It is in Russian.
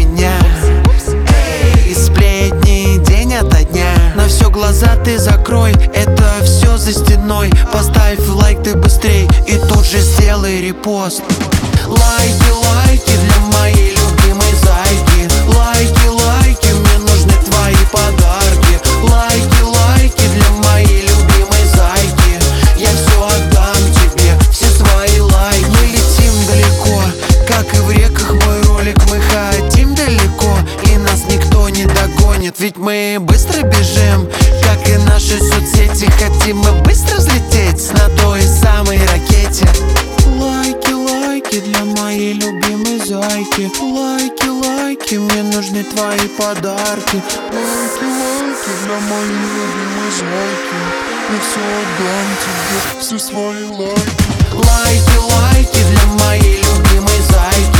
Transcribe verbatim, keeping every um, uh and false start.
меня. Эй, сплетни день ото дня. На все глаза ты закрой, это все за стеной. Поставь лайк ты быстрей и тут же сделай репост. Лайки, лайки для моей любимой зайки. Лайки, лайки, мне нужны твои подарки. Лайки, лайки для моей любимой зайки. Я все отдам тебе, все свои лайки. Мы летим далеко, как и в реках мой ролик. Мы хотим далеко, и нас никто не догонит. Ведь мы быстро бежим, как и наши соцсети. Хотим мы быстро взлететь на той самой ракете. Лайки, лайки для моей любимой зайки. Лайки, лайки, мне нужны твои подарки. Лайки, лайки для моей любимой зайки. Я все отдам тебе, все свои лайки. Лайки, лайки для моей любимой зайки.